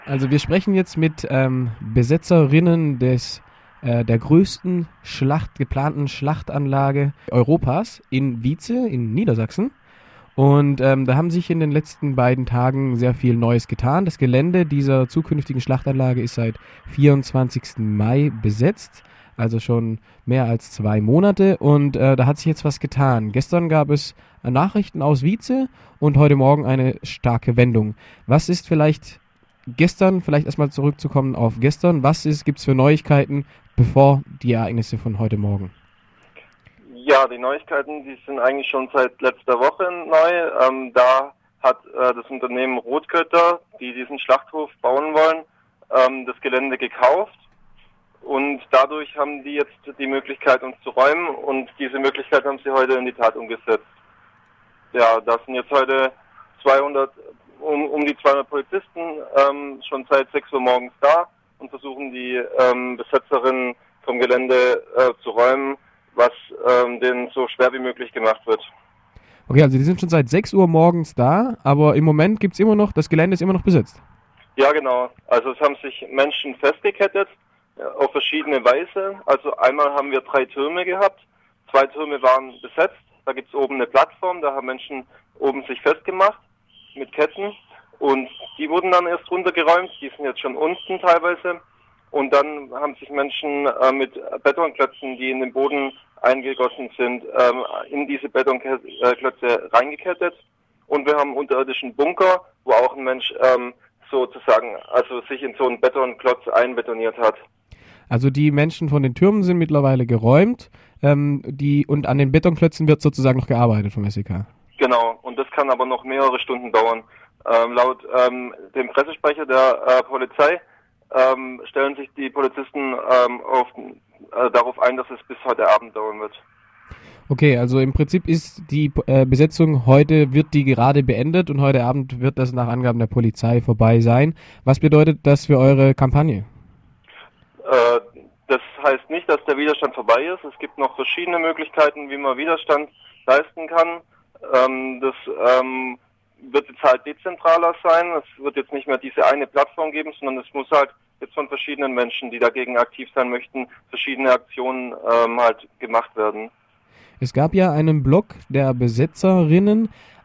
Also wir sprechen jetzt mit Besetzerinnen der größten geplanten Schlachtanlage Europas in Wietze in Niedersachsen. Und da haben sich in den letzten beiden Tagen sehr viel Neues getan. Das Gelände dieser zukünftigen Schlachtanlage ist seit 24. Mai besetzt, also schon mehr als 2 Monate. Und da hat sich jetzt was getan. Gestern gab es Nachrichten aus Wietze und heute Morgen eine starke Wendung. Was ist vielleicht vielleicht erstmal zurückzukommen auf gestern, gibt es für Neuigkeiten, bevor die Ereignisse von heute Morgen? Ja, die Neuigkeiten, die sind eigentlich schon seit letzter Woche neu. Da hat das Unternehmen Rotgötter, die diesen Schlachthof bauen wollen, das Gelände gekauft. Und dadurch haben die jetzt die Möglichkeit, uns zu räumen. Und diese Möglichkeit haben sie heute in die Tat umgesetzt. Ja, da sind jetzt heute um die 200 Polizisten schon seit 6 Uhr morgens da und versuchen die Besetzerinnen vom Gelände zu räumen, was denen so schwer wie möglich gemacht wird. Okay, also die sind schon seit 6 Uhr morgens da, aber im Moment gibt's das Gelände ist immer noch besetzt. Ja, genau. Also es haben sich Menschen festgekettet auf verschiedene Weise. Also einmal haben wir 3 Türme gehabt. 2 Türme waren besetzt. Da gibt's oben eine Plattform, da haben Menschen oben sich festgemacht mit Ketten. Und die wurden dann erst runtergeräumt. Die sind jetzt schon unten teilweise. Und dann haben sich Menschen mit Betonklötzen, die in den Boden eingegossen sind, in diese Betonklötze reingekettet. Und wir haben einen unterirdischen Bunker, wo auch ein Mensch sozusagen, also sich in so einen Betonklotz einbetoniert hat. Also die Menschen von den Türmen sind mittlerweile geräumt, und an den Betonklötzen wird sozusagen noch gearbeitet vom SEK. Genau, und das kann aber noch mehrere Stunden dauern. Laut dem Pressesprecher der Polizei stellen sich die Polizisten darauf ein, dass es bis heute Abend dauern wird. Okay, also im Prinzip ist die Besetzung wird die gerade beendet und heute Abend wird das nach Angaben der Polizei vorbei sein. Was bedeutet das für eure Kampagne? Das heißt nicht, dass der Widerstand vorbei ist. Es gibt noch verschiedene Möglichkeiten, wie man Widerstand leisten kann. Das wird jetzt halt dezentraler sein. Es wird jetzt nicht mehr diese eine Plattform geben, sondern es muss halt jetzt von verschiedenen Menschen, die dagegen aktiv sein möchten, verschiedene Aktionen halt gemacht werden. Es gab ja einen Blog der Besetzerinnen,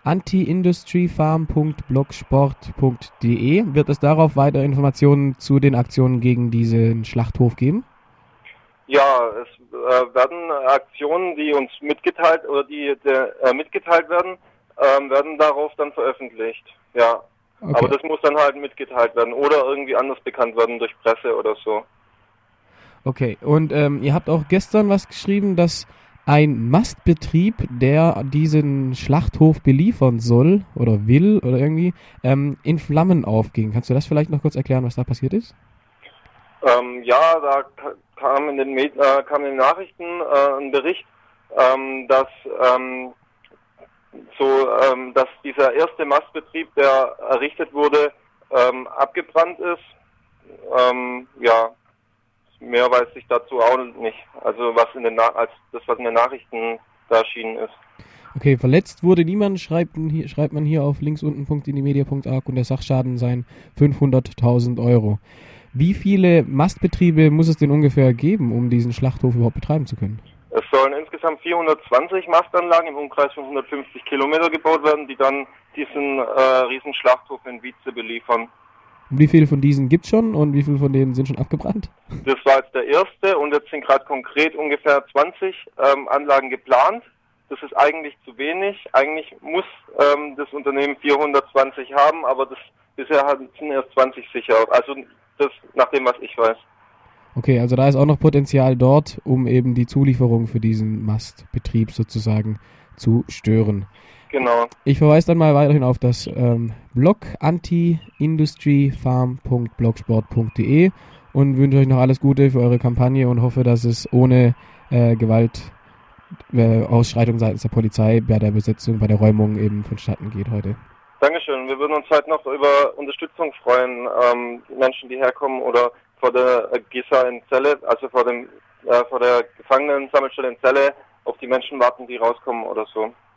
antiindustryfarm.blogsport.de. Wird es darauf weitere Informationen zu den Aktionen gegen diesen Schlachthof geben? Ja, es werden Aktionen, die uns mitgeteilt werden, werden darauf dann veröffentlicht. Ja, okay. Aber das muss dann halt mitgeteilt werden oder irgendwie anders bekannt werden durch Presse oder so. Okay, und ihr habt auch gestern was geschrieben, dass ein Mastbetrieb, der diesen Schlachthof beliefern soll oder will oder irgendwie, in Flammen aufging. Kannst du das vielleicht noch kurz erklären, was da passiert ist? Ja, da kam in den Nachrichten ein Bericht, dass dass dieser erste Mastbetrieb, der errichtet wurde, abgebrannt ist. Ja, mehr weiß ich dazu auch nicht. Also was in den Nachrichten da erschienen ist. Okay, verletzt wurde niemand, schreibt man hier auf linksunten.indimedia.org und der Sachschaden seien 500.000 Euro. Wie viele Mastbetriebe muss es denn ungefähr geben, um diesen Schlachthof überhaupt betreiben zu können? Es sollen insgesamt 420 Mastanlagen im Umkreis von 150 Kilometer gebaut werden, die dann diesen riesen Schlachthof in Wietze beliefern. Und wie viele von diesen gibt es schon und wie viele von denen sind schon abgebrannt? Das war jetzt der erste und jetzt sind gerade konkret ungefähr 20 Anlagen geplant. Das ist eigentlich zu wenig. Eigentlich muss das Unternehmen 420 haben, aber bisher sind erst 20 sicher. Also das nach dem, was ich weiß. Okay, also da ist auch noch Potenzial dort, um eben die Zulieferung für diesen Mastbetrieb sozusagen zu stören. Genau. Ich verweise dann mal weiterhin auf das Blog antiindustryfarm.blogsport.de und wünsche euch noch alles Gute für eure Kampagne und hoffe, dass es ohne Ausschreitung seitens der Polizei bei der Besetzung, bei der Räumung eben vonstatten geht heute. Dankeschön. Wir würden uns halt noch über Unterstützung freuen. Menschen, die herkommen oder vor der GISA in Celle, also vor der Gefangenen-Sammelstelle in Celle, auf die Menschen warten, die rauskommen oder so.